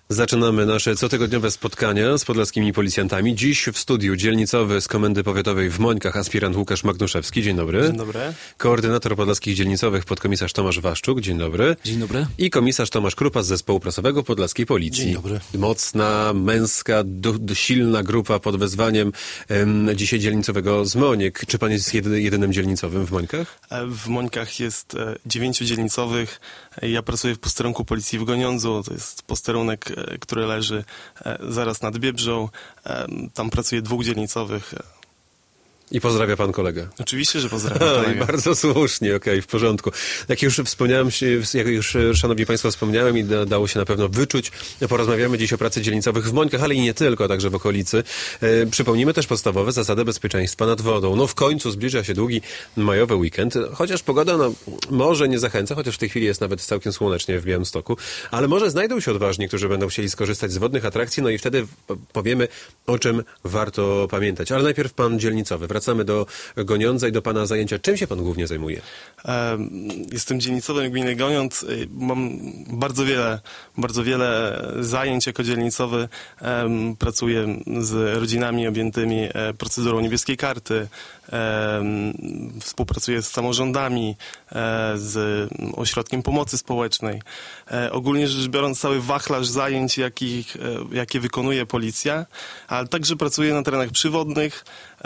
Zaczynamy nasze cotygodniowe spotkania z podlaskimi policjantami. Dziś w studiu dzielnicowy z Komendy Powiatowej w Mońkach aspirant Łukasz Magnuszewski. Dzień dobry. Dzień dobry. Koordynator podlaskich dzielnicowych podkomisarz Tomasz Waszczuk. Dzień dobry. Dzień dobry. I komisarz Tomasz Krupa z Zespołu Prasowego Podlaskiej Policji. Dzień dobry. Mocna, męska, silna grupa pod wezwaniem dzisiaj dzielnicowego z Moniek. Czy pan jest jedynym dzielnicowym w Mońkach? W Mońkach jest 9 dzielnicowych. Ja pracuję w posterunku policji w Goniądzu. To jest posterunek, który leży zaraz nad Biebrzą. Tam pracuje 2 dzielnicowych. I pozdrawia pan kolegę. Oczywiście, że pozdrawiam kolegę. Bardzo słusznie, okej, w porządku. Jak już wspomniałem, jak już szanowni państwo wspomniałem i dało się na pewno wyczuć, porozmawiamy dziś o pracy dzielnicowych w Mońkach, ale i nie tylko, a także w okolicy. Przypomnimy też podstawowe zasady bezpieczeństwa nad wodą. No w końcu zbliża się długi majowy weekend, chociaż pogoda może nie zachęca, chociaż w tej chwili jest nawet całkiem słonecznie w Białymstoku, ale może znajdą się odważni, którzy będą chcieli skorzystać z wodnych atrakcji, no i wtedy powiemy, o czym warto pamiętać. Ale najpierw pan dzielnicowy. Wracamy do Goniądza i do pana zajęcia. Czym się pan głównie zajmuje? Jestem dzielnicowym gminy Goniądz. Mam bardzo wiele zajęć jako dzielnicowy. Pracuję z rodzinami objętymi procedurą niebieskiej karty. Współpracuję z samorządami, z ośrodkiem pomocy społecznej. Ogólnie rzecz biorąc, cały wachlarz zajęć, jakie wykonuje policja, ale także pracuję na terenach przywodnych.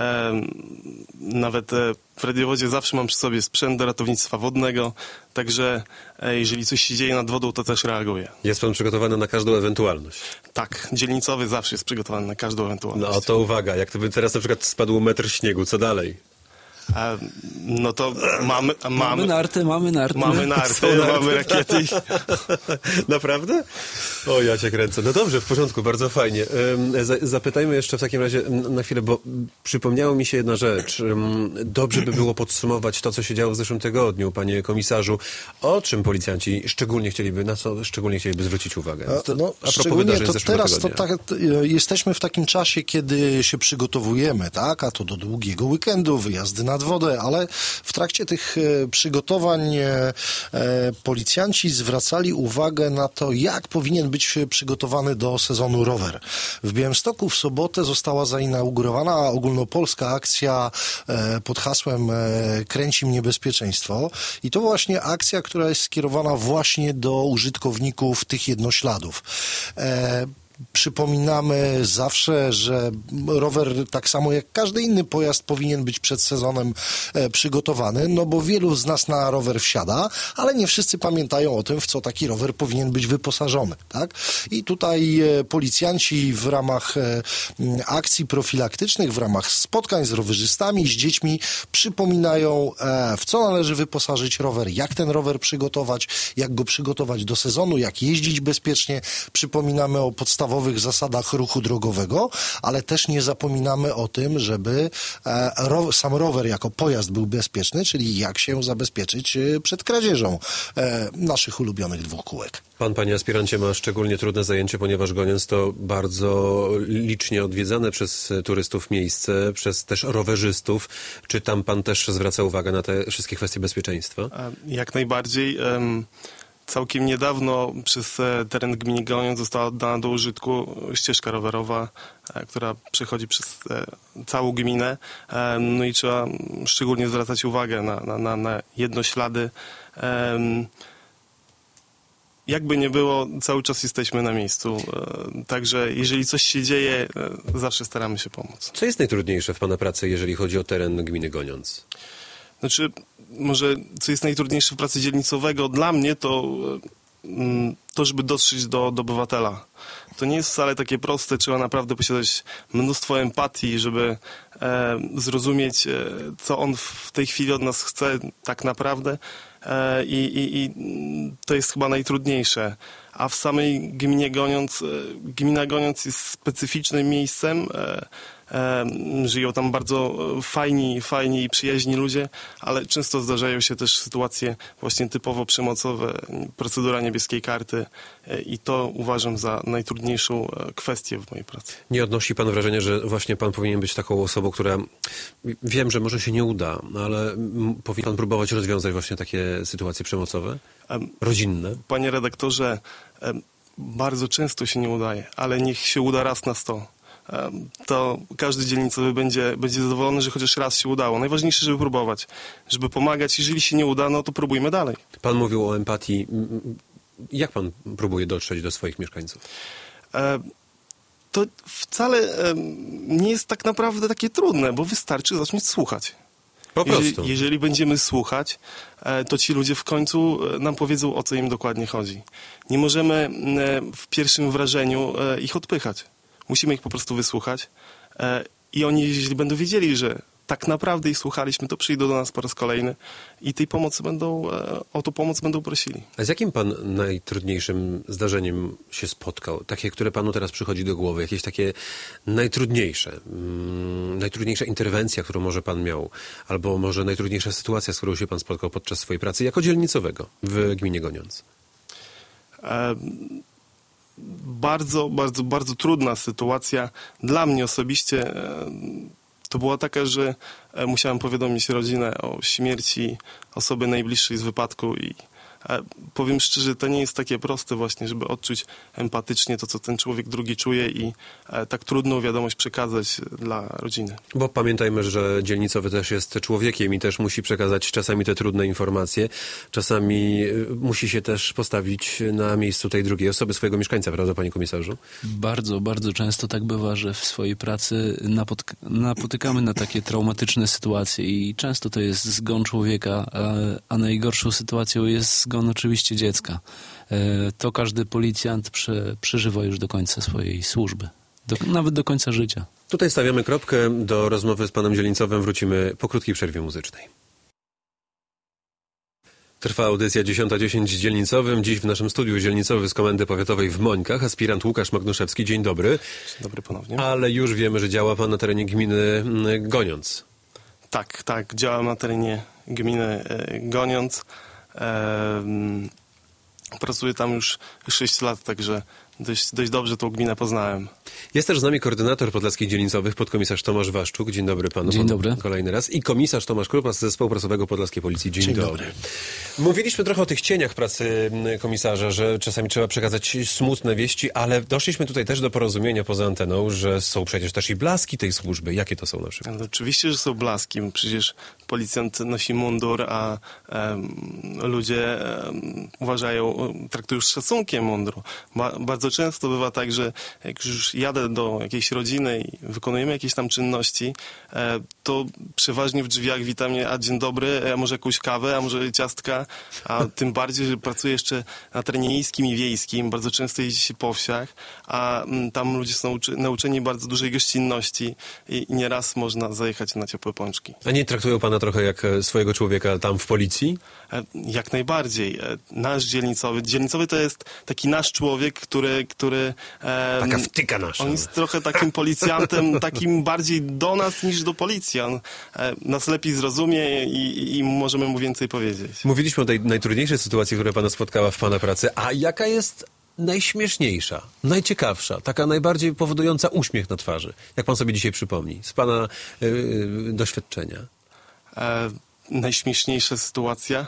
Nawet w radiowodzie zawsze mam przy sobie sprzęt do ratownictwa wodnego, także jeżeli coś się dzieje nad wodą, to też reaguję. Jest pan przygotowany na każdą ewentualność? Tak, dzielnicowy zawsze jest przygotowany na każdą ewentualność. No to uwaga, jak to by teraz na przykład spadł metr śniegu, co dalej? No to Mamy narty. Mamy rakiety. Naprawdę? O, ja cię kręcę. No dobrze, w porządku, bardzo fajnie. Zapytajmy jeszcze w takim razie na chwilę, bo przypomniało mi się jedna rzecz. Dobrze by było podsumować to, co się działo w zeszłym tygodniu, panie komisarzu. O czym policjanci na co szczególnie chcieliby zwrócić uwagę? Szczególnie to teraz jesteśmy w takim czasie, kiedy się przygotowujemy, tak? A to do długiego weekendu, wyjazdy nad wodę, ale w trakcie tych przygotowań policjanci zwracali uwagę na to, jak powinien być przygotowany do sezonu rower. W Białymstoku w sobotę została zainaugurowana ogólnopolska akcja pod hasłem Kręci mnie bezpieczeństwo i to właśnie akcja, która jest skierowana właśnie do użytkowników tych jednośladów. Przypominamy zawsze, że rower, tak samo jak każdy inny pojazd, powinien być przed sezonem przygotowany, no bo wielu z nas na rower wsiada, ale nie wszyscy pamiętają o tym, w co taki rower powinien być wyposażony, tak? I tutaj policjanci w ramach akcji profilaktycznych, w ramach spotkań z rowerzystami, z dziećmi przypominają, w co należy wyposażyć rower, jak ten rower przygotować, jak go przygotować do sezonu, jak jeździć bezpiecznie. Przypominamy o podstawowych zasadach ruchu drogowego, ale też nie zapominamy o tym, żeby sam rower jako pojazd był bezpieczny, czyli jak się zabezpieczyć przed kradzieżą naszych ulubionych dwukółek. Pan, panie aspirancie, ma szczególnie trudne zajęcie, ponieważ Goniądz to bardzo licznie odwiedzane przez turystów miejsce, przez też rowerzystów. Czy tam pan też zwraca uwagę na te wszystkie kwestie bezpieczeństwa? Jak najbardziej. Całkiem niedawno przez teren gminy Goniądz została oddana do użytku ścieżka rowerowa, która przechodzi przez całą gminę. No i trzeba szczególnie zwracać uwagę na jednoślady. Jakby nie było, cały czas jesteśmy na miejscu. Także jeżeli coś się dzieje, zawsze staramy się pomóc. Co jest najtrudniejsze w pana pracy, jeżeli chodzi o teren gminy Goniądz? Znaczy, może co jest najtrudniejsze w pracy dzielnicowego dla mnie, to żeby dotrzeć do obywatela. To nie jest wcale takie proste, trzeba naprawdę posiadać mnóstwo empatii, żeby zrozumieć, co on w tej chwili od nas chce tak naprawdę i to jest chyba najtrudniejsze. A w samej gminie Goniądz, gmina Goniądz jest specyficznym miejscem, żyją tam bardzo fajni i przyjaźni ludzie, ale często zdarzają się też sytuacje właśnie typowo przemocowe, procedura niebieskiej karty i to uważam za najtrudniejszą kwestię w mojej pracy. Nie odnosi pan wrażenia, że właśnie pan powinien być taką osobą, która, wiem, że może się nie uda, ale powinien pan próbować rozwiązać właśnie takie sytuacje przemocowe, rodzinne? Panie redaktorze, bardzo często się nie udaje, ale niech się uda raz na 100. To każdy dzielnicowy będzie zadowolony, że chociaż raz się udało. Najważniejsze, żeby próbować, żeby pomagać. Jeżeli się nie uda, no to próbujmy dalej. Pan mówił o empatii. Jak pan próbuje dotrzeć do swoich mieszkańców? To wcale nie jest tak naprawdę takie trudne, bo wystarczy zacząć słuchać. Po prostu. Jeżeli będziemy słuchać, to ci ludzie w końcu nam powiedzą, o co im dokładnie chodzi. Nie możemy w pierwszym wrażeniu ich odpychać. Musimy ich po prostu wysłuchać i oni, jeśli będą wiedzieli, że tak naprawdę ich słuchaliśmy, to przyjdą do nas po raz kolejny i tej pomocy o tą pomoc będą prosili. A z jakim pan najtrudniejszym zdarzeniem się spotkał? Takie, które panu teraz przychodzi do głowy? Jakieś takie najtrudniejsza interwencja, którą może pan miał? Albo może najtrudniejsza sytuacja, z którą się pan spotkał podczas swojej pracy jako dzielnicowego w gminie Goniądz? Bardzo, bardzo, bardzo trudna sytuacja. Dla mnie osobiście to była taka, że musiałem powiadomić rodzinę o śmierci osoby najbliższej z wypadku i powiem szczerze, to nie jest takie proste właśnie, żeby odczuć empatycznie to, co ten człowiek drugi czuje i tak trudną wiadomość przekazać dla rodziny. Bo pamiętajmy, że dzielnicowy też jest człowiekiem i też musi przekazać czasami te trudne informacje. Czasami musi się też postawić na miejscu tej drugiej osoby, swojego mieszkańca, prawda, panie komisarzu? Bardzo, bardzo często tak bywa, że w swojej pracy napotykamy na takie traumatyczne sytuacje i często to jest zgon człowieka, a najgorszą sytuacją jest zgon oczywiście dziecka. To każdy policjant przeżywa już do końca swojej służby. Nawet do końca życia. Tutaj stawiamy kropkę. Do rozmowy z panem dzielnicowym wrócimy po krótkiej przerwie muzycznej. Trwa audycja 10:10 z dzielnicowym. Dziś w naszym studiu dzielnicowy z Komendy Powiatowej w Mońkach, aspirant Łukasz Magnuszewski. Dzień dobry. Dzień dobry ponownie. Ale już wiemy, że działa pan na terenie gminy Goniądz. Tak, działam na terenie gminy Goniądz. Pracuję tam już 6 lat, także dość dobrze tą gminę poznałem. Jest też z nami koordynator podlaskich dzielnicowych, podkomisarz Tomasz Waszczuk. Dzień dobry panu. Dzień dobry. Kolejny raz. I komisarz Tomasz Krupa z Zespołu Prasowego Podlaskiej Policji. Dzień dobry. Mówiliśmy trochę o tych cieniach pracy komisarza, że czasami trzeba przekazać smutne wieści, ale doszliśmy tutaj też do porozumienia poza anteną, że są przecież też i blaski tej służby. Jakie to są na przykład? No, oczywiście, że są blaski. Przecież policjant nosi mundur, a ludzie traktują z szacunkiem mundur. Bardzo często bywa tak, że jak już jadę do jakiejś rodziny i wykonujemy jakieś tam czynności, to przeważnie w drzwiach wita mnie, a dzień dobry, a może jakąś kawę, a może ciastka, a tym bardziej, że pracuję jeszcze na terenie miejskim i wiejskim, bardzo często jeździ się po wsiach, a tam ludzie są nauczeni bardzo dużej gościnności i nieraz można zajechać na ciepłe pączki. A nie traktują pana trochę jak swojego człowieka tam w policji? Jak najbardziej. Nasz dzielnicowy to jest taki nasz człowiek, który taka wtyka nasza. On jest trochę takim policjantem, takim bardziej do nas niż do policji. On nas lepiej zrozumie i możemy mu więcej powiedzieć. Mówiliśmy o tej najtrudniejszej sytuacji, która pana spotkała w pana pracy, a jaka jest najśmieszniejsza, najciekawsza, taka najbardziej powodująca uśmiech na twarzy? Jak pan sobie dzisiaj przypomni z pana doświadczenia? Najśmieszniejsza sytuacja?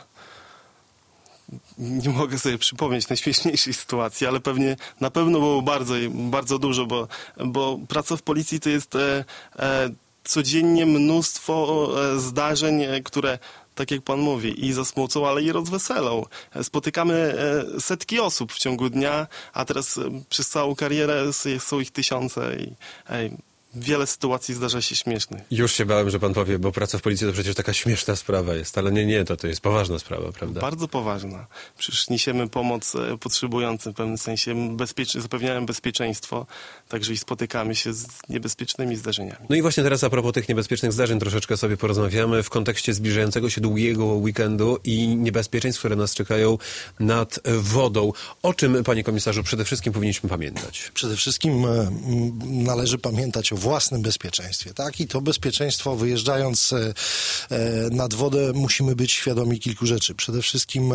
Nie mogę sobie przypomnieć najśmieszniejszej sytuacji, ale na pewno było bardzo, bardzo dużo, bo praca w policji to jest codziennie mnóstwo zdarzeń, które, tak jak pan mówi, i zasmucą, ale i rozweselą. Spotykamy setki osób w ciągu dnia, a teraz przez całą karierę są ich tysiące i wiele sytuacji zdarza się śmiesznych. Już się bałem, że pan powie, bo praca w policji to przecież taka śmieszna sprawa jest, ale nie, to jest poważna sprawa, prawda? Bardzo poważna. Przecież niesiemy pomoc potrzebującym w pewnym sensie, zapewniamy bezpieczeństwo, także i spotykamy się z niebezpiecznymi zdarzeniami. No i właśnie teraz a propos tych niebezpiecznych zdarzeń troszeczkę sobie porozmawiamy w kontekście zbliżającego się długiego weekendu i niebezpieczeństw, które nas czekają nad wodą. O czym, panie komisarzu, przede wszystkim powinniśmy pamiętać? Przede wszystkim należy pamiętać o własnym bezpieczeństwie, tak? I to bezpieczeństwo, wyjeżdżając nad wodę, musimy być świadomi kilku rzeczy. Przede wszystkim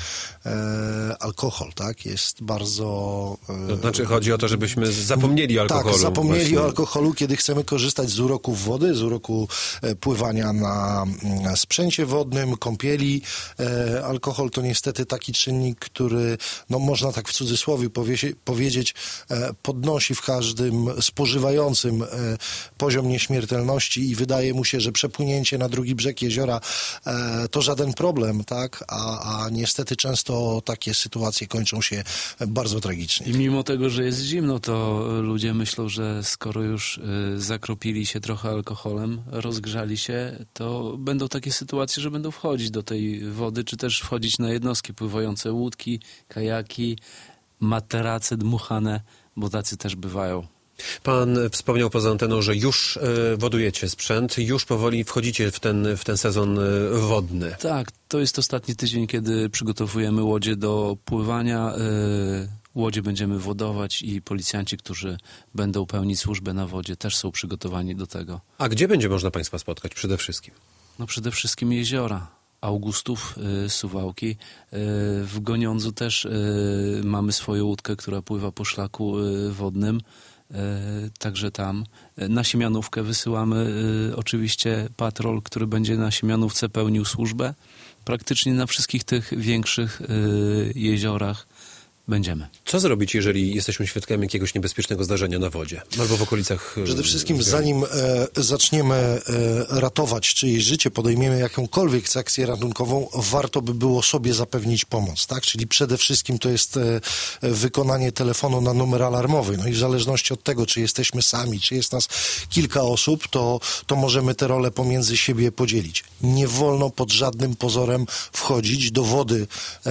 alkohol, tak? Jest bardzo... To znaczy chodzi o to, żebyśmy zapomnieli o alkoholu. Tak, zapomnieli właśnie. o alkoholu, kiedy chcemy korzystać z uroków wody, z uroku pływania na sprzęcie wodnym, kąpieli. Alkohol to niestety taki czynnik, który, no można tak w cudzysłowie powiedzieć, podnosi w każdym spożywającym poziom nieśmiertelności i wydaje mu się, że przepłynięcie na drugi brzeg jeziora to żaden problem, tak? A niestety często takie sytuacje kończą się bardzo tragicznie. I mimo tego, że jest zimno, to ludzie myślą, że skoro już zakropili się trochę alkoholem, rozgrzali się, to będą takie sytuacje, że będą wchodzić do tej wody, czy też wchodzić na jednostki pływające, łódki, kajaki, materace dmuchane, bo tacy też bywają. Pan wspomniał poza anteną, że już wodujecie sprzęt, już powoli wchodzicie w ten sezon wodny. Tak, to jest ostatni tydzień, kiedy przygotowujemy łodzie do pływania. Łodzie będziemy wodować i policjanci, którzy będą pełnić służbę na wodzie, też są przygotowani do tego. A gdzie będzie można Państwa spotkać przede wszystkim? No przede wszystkim jeziora. Augustów, Suwałki. W Goniądzu też mamy swoją łódkę, która pływa po szlaku wodnym. Także tam. Na Siemianówkę wysyłamy oczywiście patrol, który będzie na Siemianówce pełnił służbę. Praktycznie na wszystkich tych większych jeziorach będziemy. Co zrobić, jeżeli jesteśmy świadkami jakiegoś niebezpiecznego zdarzenia na wodzie albo w okolicach? Przede wszystkim zanim zaczniemy ratować czyjeś życie, podejmiemy jakąkolwiek akcję ratunkową, warto by było sobie zapewnić pomoc, tak? Czyli przede wszystkim to jest wykonanie telefonu na numer alarmowy. No i w zależności od tego, czy jesteśmy sami, czy jest nas kilka osób, to możemy te role pomiędzy siebie podzielić. Nie wolno pod żadnym pozorem wchodzić do wody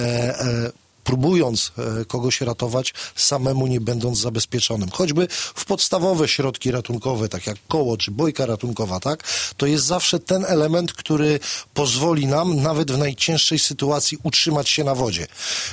próbując kogoś ratować, samemu nie będąc zabezpieczonym. Choćby w podstawowe środki ratunkowe, tak jak koło czy bojka ratunkowa, tak? To jest zawsze ten element, który pozwoli nam nawet w najcięższej sytuacji utrzymać się na wodzie.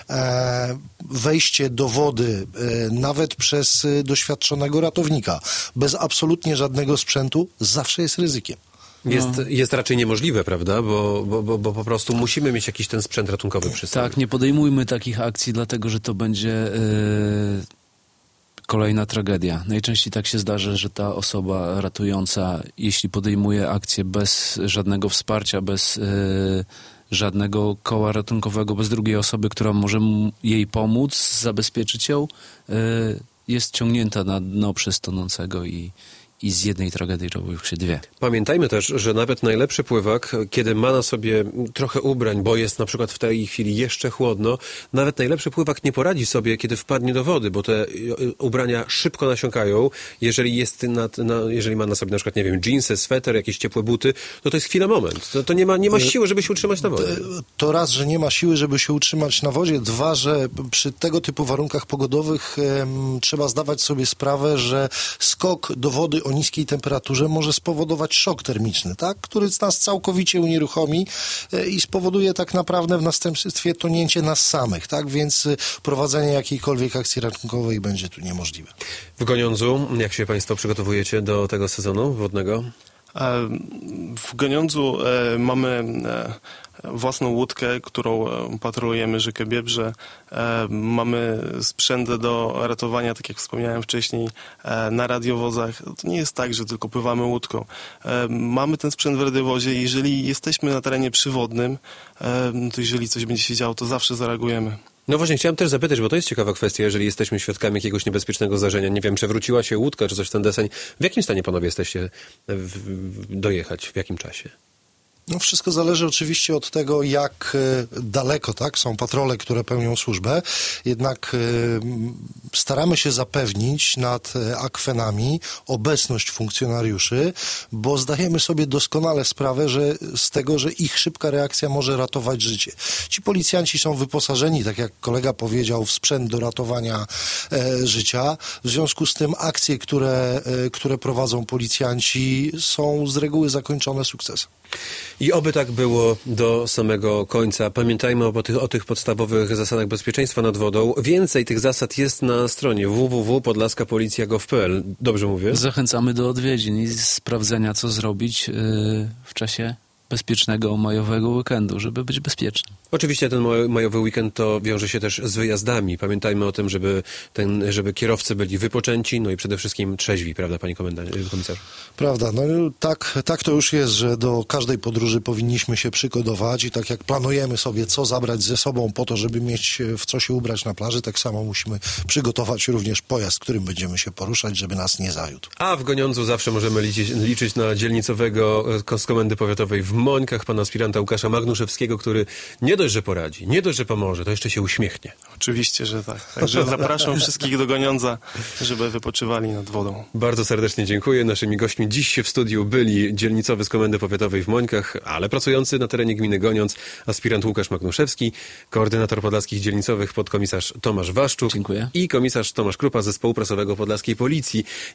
Wejście do wody nawet przez doświadczonego ratownika, bez absolutnie żadnego sprzętu, zawsze jest ryzykiem. Jest raczej niemożliwe, prawda? Bo po prostu musimy mieć jakiś ten sprzęt ratunkowy przy sobie. Tak, nie podejmujmy takich akcji, dlatego że to będzie kolejna tragedia. Najczęściej tak się zdarza, że ta osoba ratująca, jeśli podejmuje akcję bez żadnego wsparcia, bez żadnego koła ratunkowego, bez drugiej osoby, która może jej pomóc, zabezpieczyć ją, jest ciągnięta na dno przez tonącego i z jednej tragedii robią się dwie. Pamiętajmy też, że nawet najlepszy pływak, kiedy ma na sobie trochę ubrań, bo jest na przykład w tej chwili jeszcze chłodno, nawet najlepszy pływak nie poradzi sobie, kiedy wpadnie do wody, bo te ubrania szybko nasiąkają. Jeżeli jeżeli ma na sobie na przykład, nie wiem, dżinsy, sweter, jakieś ciepłe buty, to jest chwila, moment. To nie ma siły, żeby się utrzymać na wodzie. To raz, że nie ma siły, żeby się utrzymać na wodzie. Dwa, że przy tego typu warunkach pogodowych trzeba zdawać sobie sprawę, że skok do wody o niskiej temperaturze może spowodować szok termiczny, tak? Który nas całkowicie unieruchomi i spowoduje tak naprawdę w następstwie tonięcie nas samych, tak? Więc prowadzenie jakiejkolwiek akcji ratunkowej będzie tu niemożliwe. W Goniądzu, jak się Państwo przygotowujecie do tego sezonu wodnego? W Goniądzu mamy własną łódkę, którą patrolujemy rzekę Biebrze. Mamy sprzęt do ratowania, tak jak wspomniałem wcześniej, na radiowozach. To nie jest tak, że tylko pływamy łódką. Mamy ten sprzęt w radiowozie. Jeżeli jesteśmy na terenie przywodnym, to jeżeli coś będzie się działo, to zawsze zareagujemy. No właśnie, chciałem też zapytać, bo to jest ciekawa kwestia, jeżeli jesteśmy świadkami jakiegoś niebezpiecznego zdarzenia. Nie wiem, przewróciła się łódka, czy coś w ten deseń. W jakim stanie panowie jesteście dojechać? W jakim czasie? No wszystko zależy oczywiście od tego, jak daleko, tak, są patrole, które pełnią służbę. Jednak staramy się zapewnić nad akwenami obecność funkcjonariuszy, bo zdajemy sobie doskonale sprawę z tego, że ich szybka reakcja może ratować życie. Ci policjanci są wyposażeni, tak jak kolega powiedział, w sprzęt do ratowania życia. W związku z tym akcje, które prowadzą policjanci, są z reguły zakończone sukcesem. I oby tak było do samego końca. Pamiętajmy o tych podstawowych zasadach bezpieczeństwa nad wodą. Więcej tych zasad jest na stronie www.podlaskapolicja.gov.pl. Dobrze mówię? Zachęcamy do odwiedzin i sprawdzenia, co zrobić w czasie bezpiecznego majowego weekendu, żeby być bezpiecznym. Oczywiście ten majowy weekend to wiąże się też z wyjazdami. Pamiętajmy o tym, żeby kierowcy byli wypoczęci, no i przede wszystkim trzeźwi, prawda, panie komisarzu? Prawda, no tak to już jest, że do każdej podróży powinniśmy się przygotować i tak jak planujemy sobie, co zabrać ze sobą po to, żeby mieć w co się ubrać na plaży, tak samo musimy przygotować również pojazd, którym będziemy się poruszać, żeby nas nie zawiódł. A w Goniądzu zawsze możemy liczyć na dzielnicowego z Komendy Powiatowej w Mońkach, pana aspiranta Łukasza Magnuszewskiego, który nie dość, że poradzi, nie dość, że pomoże, to jeszcze się uśmiechnie. Oczywiście, że tak. Także zapraszam wszystkich do Goniądza, żeby wypoczywali nad wodą. Bardzo serdecznie dziękuję. Naszymi gośćmi dziś w studiu byli dzielnicowy z Komendy Powiatowej w Mońkach, ale pracujący na terenie gminy Goniądz, aspirant Łukasz Magnuszewski, koordynator podlaskich dzielnicowych podkomisarz Tomasz Waszczuk. Dziękuję. I komisarz Tomasz Krupa z Zespołu Prasowego Podlaskiej Policji.